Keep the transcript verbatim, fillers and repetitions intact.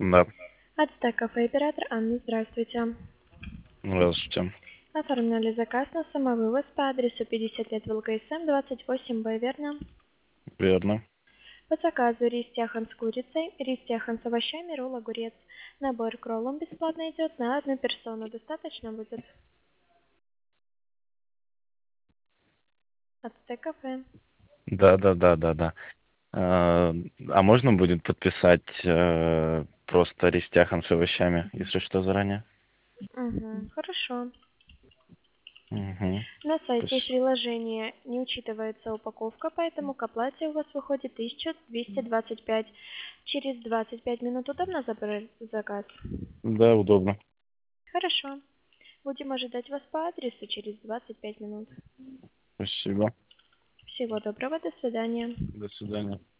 Да, Ацтек кафе, оператор Анна, здравствуйте. здравствуйте. Оформляли заказ на самовывоз по адресу пятьдесят лет ВЛКСМ, двадцать восемь Б, верно? Верно. По заказу рис тяхан с курицей, рис тяхан с овощами, ролл огурец. Набор к роллам бесплатно идет на одну персону. Достаточно будет? Ацтек кафе. Да, да, да, да, да. А, а можно будет подписать э, просто рестяхан с овощами, если что, заранее? Угу, хорошо. Угу. На сайте и в приложении не учитывается упаковка, поэтому к оплате у вас выходит тысяча двести двадцать пять. Через двадцать пять минут удобно забрать заказ? Да, удобно. Хорошо. Будем ожидать вас по адресу через двадцать пять минут. Спасибо. Всего доброго, до свидания. До свидания.